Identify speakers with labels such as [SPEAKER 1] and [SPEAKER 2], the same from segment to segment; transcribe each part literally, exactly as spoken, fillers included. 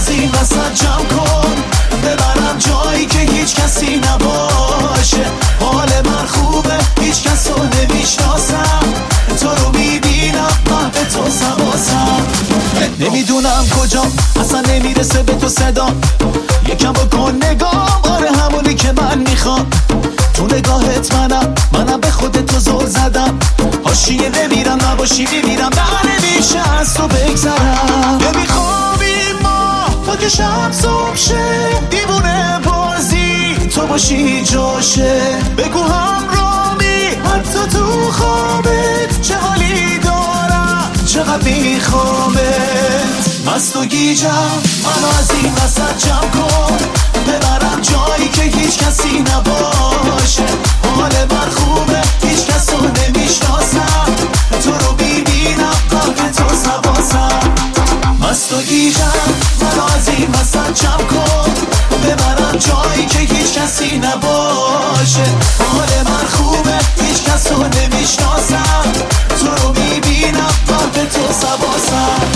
[SPEAKER 1] از این وسط جمع کن، ببرم جایی که هیچ کسی نباشه. حال من خوبه، هیچ کس رو نمیشناسم، تو رو میبینم محو تو سواسم. نمیدونم کجا، اصلا نمیرسه به تو صدا. یکم بکن نگام، آره همونی که من میخوام. تو نگاهت منم، منم به خودت تو زل زدم. حاشیه نمیرم، نباشی میمیرم، در نمیشه از تو بگذرم. نمیخوابیم ما تا که شب صبح شه، دیوونه بازی تو باشی جاشه. بگو همرامی حتی تو خوابت، چه حالی دارم چقدر میخوامت. مست و گیجم، منو از این وسط جمع کن، ببرم جایی که هیچ کسی نباشه. حال من خوبه، هیچ کس رو نمیشناسم، تو رو ببینم قلب تو سواسم. مست و گیجم، منو از این وسط جمع کن، ببرم جایی که هیچ کسی نباشه. حال من خوبه، هیچ کس رو نمیشناسم، تو رو ببینم قلب تو سواسم.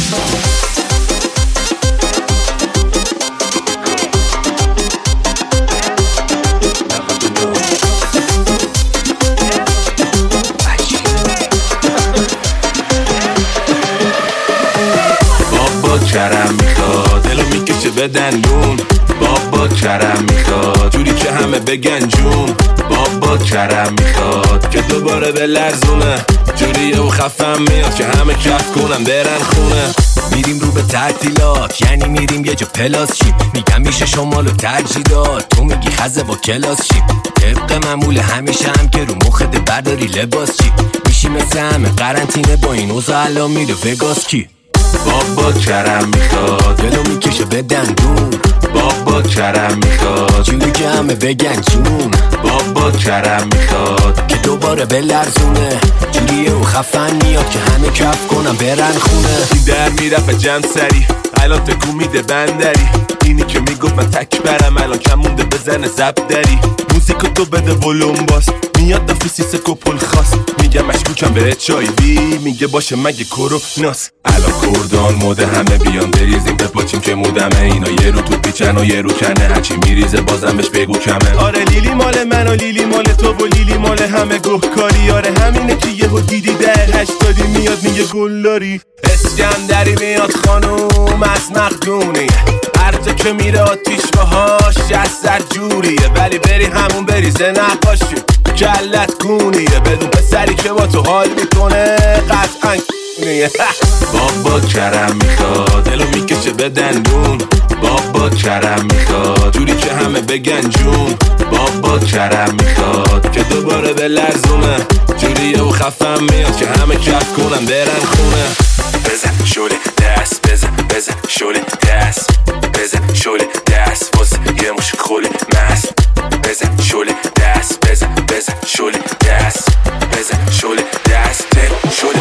[SPEAKER 2] کرم میخواد دلو میکشه به دندون، بابا کرم میخواد جوری که همه بگن جون. بابا کرم میخواد که دوباره به لرزونه، جوریه و خفم میاد که همه کف کنن برن خونه.
[SPEAKER 3] میریم رو به تعطیلات، یعنی میریم یه جا پلاس شیم. میگم میشه شمال و ترجیدات، تو میگی خزه با کلاس شیم. طبق معمول همیشه هم که رو مخت برداری لباس چی میشی مثل همه قرنطینه با این اوضاع الان میره وگاس کی.
[SPEAKER 2] بابا کرم میخواد
[SPEAKER 3] دلو میکشه به دندون،
[SPEAKER 2] بابا کرم میخواد
[SPEAKER 3] جوری که همه بگن جون.
[SPEAKER 2] بابا کرم میخواد
[SPEAKER 3] که دوباره به لرزونه، جوریه و خفن میاد که همه کف کنم برن خونه.
[SPEAKER 2] این در میرفت جمع سری، الان تکون میده بندری. اینی که میگفت من تک برم، الان کم مونده بزنه زب دری. موزیکو تو بده ولوم باس، میاد دافیسی سکو پل خاص. میگم مشکوکم به اچ آی وی، میگه باشه مگه کروناس. الان کردان موده همه بیان بریزیم بپاچیم که مودمه. اینا یه رو تو پیچن و یه رو کنه، هرچی میریزه بازم بهش بگو کمه. آره لیلی مال من و لیلی مال تو و لیلی مال همه گهکاری. آره همینه که یهو دیدی ده هشتادی میاد میگه گلداری. اسکندری میاد خانوم از مقدونی، هر جا که میره آتیش باهاش جسد جوریه. ولی بری همون بریزه نقاشی کلت گونیه، بدون پسری که با تو حال میکنه قطعا نیه. بابا کرم میخواد دلو میکشه به دندون، بابا کرم میخواد جوری که همه بگن جون. بابا کرم میخواد که دوباره به لرزونه، جوریه و خفم میاد که همه کف کنن برن خونه. بزن شوله دست، بزن بزن شوله دست، بزن شوله دست واسه یه مش خوله مست. بزن شوله دست، بزن بزن شوله دست، بزن شوله دست، دل شوله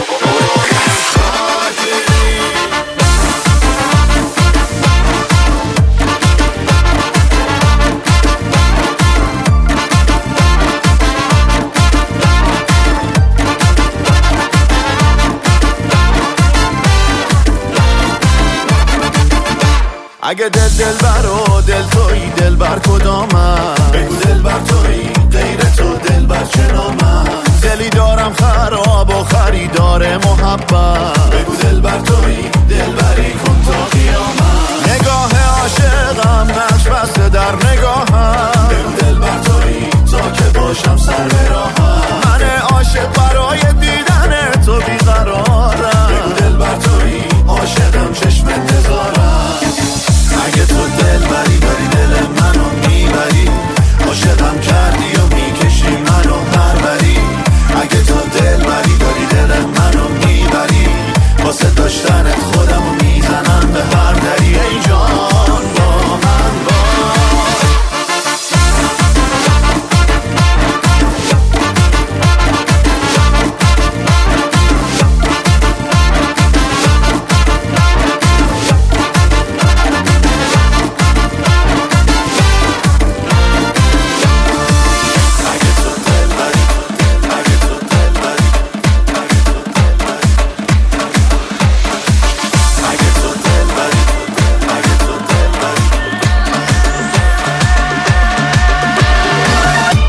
[SPEAKER 1] اگه دل دل بر و دل توی دل بر کدامم، بگو دل بر توی غیر تو دل بر چنامم. دلی دارم خراب و خریدار محبت، بگو دل بر توی دل بری کن تا قیامت. نگاه عاشقم نقش بسته در نگاهم، بگو دل بر توی تا که باشم سر به راهم. من عاشق برای دیدن تو بیقرارم، بگو دل بر توی عاشقم چشم انتظارم. اگه تو دل بری داری دل منو میبری، عاشقم کردی و میکشی منو پروری. اگه تو دل بری داری دل منو میبری، واسه داشتنت خودمو میزنم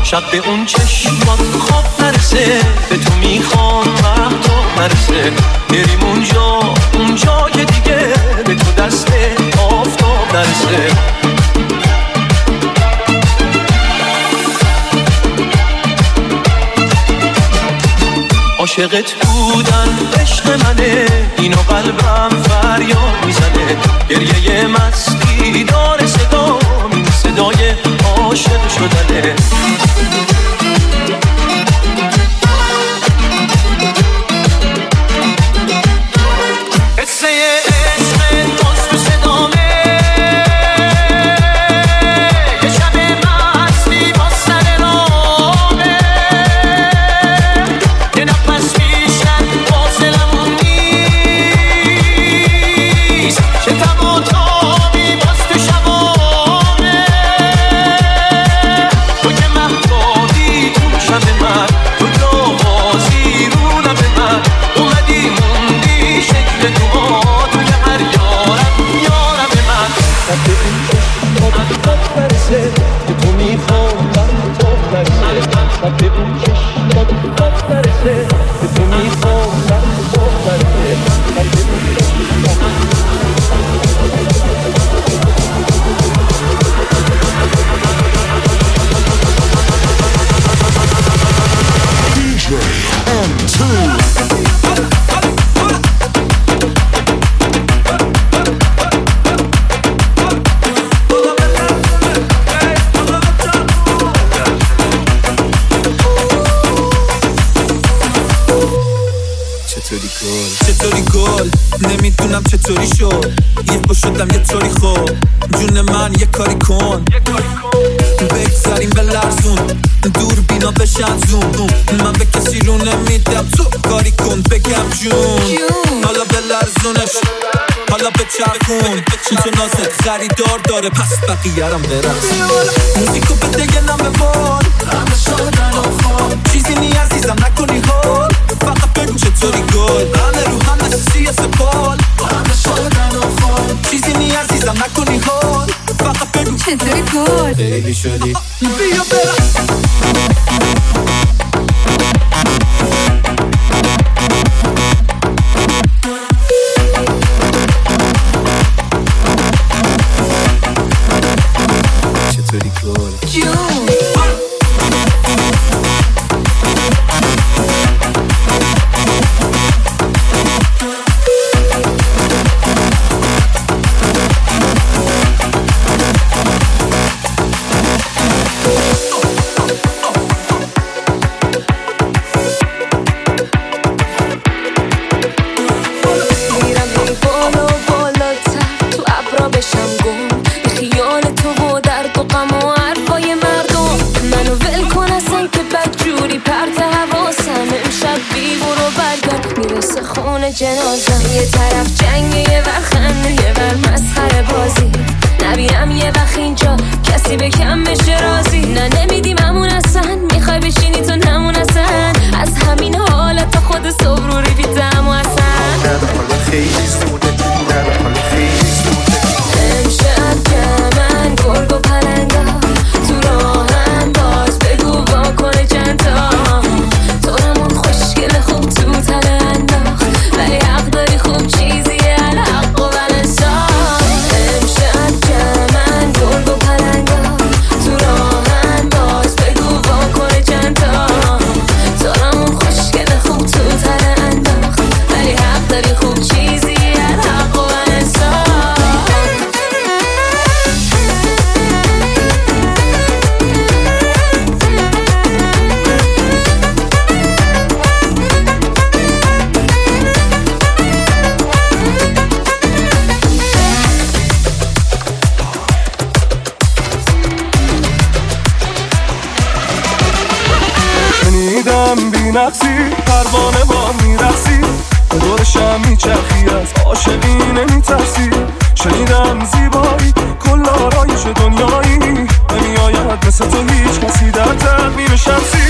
[SPEAKER 1] شب به اون چشمات خواب نرسه، به تو میخوام وقتا نرسه، بریم اونجا اونجا که دیگه به تو دست آفتاب نرسه. عاشقت بودن عشق منه، اینو قلبم فریاد میزنه، گریه مستی داره صدا، این صدای عاشق شدنه.
[SPEAKER 4] چطوری گل نمیدونم چطوری شد، یه با شدم یه طوری خوب، جون من یه کاری کن، بگذاریم به لرزون، دور بینا بشن زون، من به کسی رو نمیدم، تو کاری کن بگم جون، حالا به لرزونش، حالا به چرخون، تو نازت خریدار داره پس بقیه‌رم برس، موزیکو بده یه نم ببار، همه شادن و خواب، چیزی نی عزیزم نکنی حال، فقط بگو چطوری گل، همه رو هم نشستی سپال، همه شادن و خواب، چیزی نی عزیزم نکنی حال، فقط بگو
[SPEAKER 5] چطوری گل،
[SPEAKER 4] خیلی شدی بیا برم. چطوری گل
[SPEAKER 5] جنازم، یه طرف جنگه یه ور خنده یه ور مسخره بازی، نبینم یه وقت اینجا کسی به کم بشه رازی، نه نمیدیم همون اصلا، میخوای بشینی تو نمون اصلا، از همین حالت تا خود صبح رو ریدی دم و اصلا
[SPEAKER 1] نه حالا خیلی زوده، نه حالا خیلی زوده،
[SPEAKER 5] امشب که من گرگ و پلنگا تو راهم باز بگو وا کنه چندتا، تو رمون خوشگل خوب تو تله انداخت، ولی حق داری خوب چیزیه الحق و ولنسا، امشب که من گرگ و پلنگا تو راهم باز بگو وا کنه چندتا، تو رمون خوشگل خوب تو تله انداخت، ولی حق داری خوب چیزیه الحق و ولنسا.
[SPEAKER 2] شنیدم بی نقصی پروانه با میرسی، دورشم میچرخی از عاشقی نمیترسی، شنیدم زیبایی کل آرایش دنیایی، نمیآید مثل تو هیچ کسی در تقویم شمسی.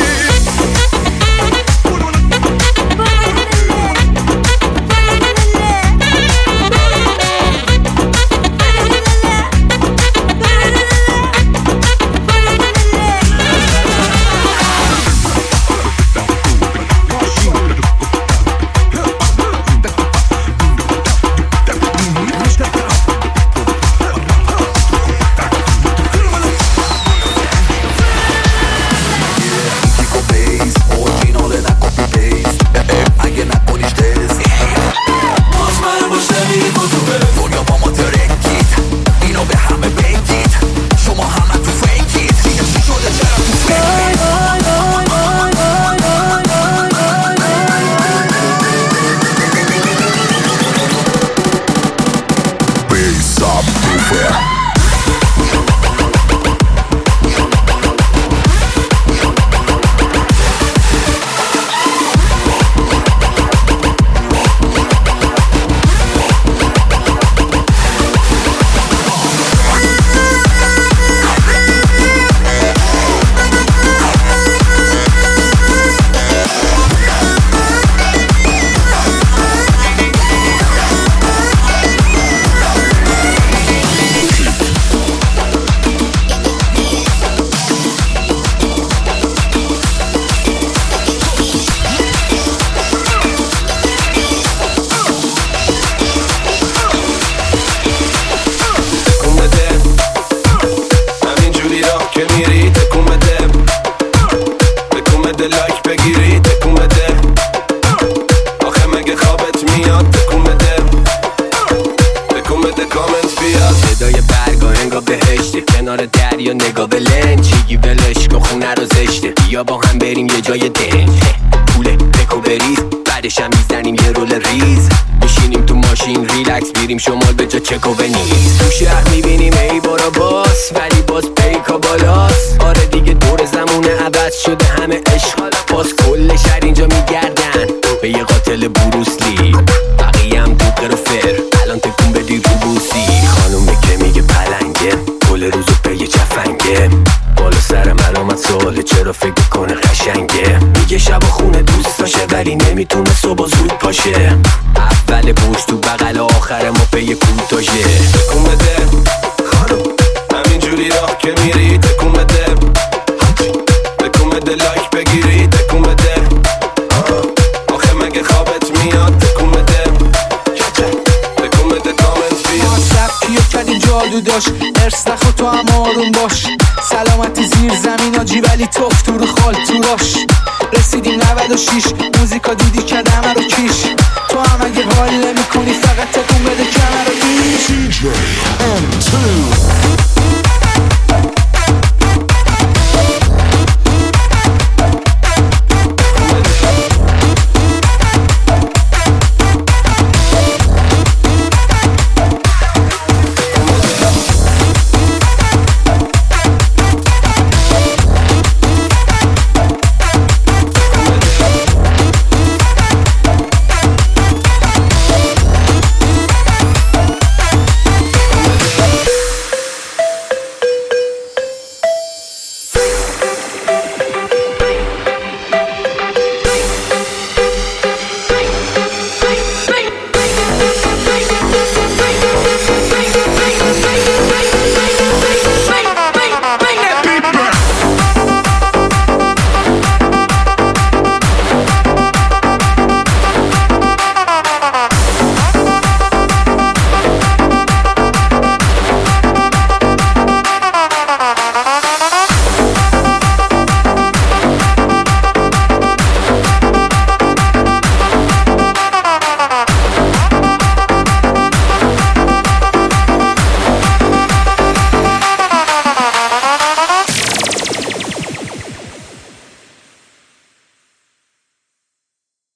[SPEAKER 3] صدای برگا انگار بهشته، کنار دریا نگاه به لنج، چیگی ولش کن خونه رو زشته، بیا با هم بریم یه جای دنج، پوله بکو بریز بعدش هم میزنیم یه رول ریز، میشینیم تو ماشین ریلکس میریم شمال به جا چکو بنیز، تو شهر میبینیم ای بارا باس ولی باز پیکا بالاس، آره دیگه دور زمونه عوض شده همه عشق، باز کل شهر اینجا میگردن به یه قاتل بروسلی، بقیه هم دوقه رو فر الان تکون بدی رو بوسی، خانومه که میگه پلنگه کل روزو به یه چفنگه، بالا سر ملامت سواله چرا فکر کنه قشنگه، میگه شب خونه دوست داشه ولی نمیتونه صبح زود پاشه، اول پشت تو بغل آخر ما به یه کوتاشه،
[SPEAKER 2] تکون بده خانم همینجوری راه که میری، تکون بده تکون بده لایک بگیری، تکون بده آخه مگه خوابت میاد، تکون بده تکون بده کامنت بیا،
[SPEAKER 4] ما سبکیو کردیم جادو داشت، ارس نخوا تو هم آروم باش، سلامتی زیر زمین آجی ولی توف تو رو خال تو راش، رسیدیم نود و شیش موزیکا دیدی که همه رو کیش، تو هم اگه حال نمی کنی فقط تکون بده کمر رو دیش.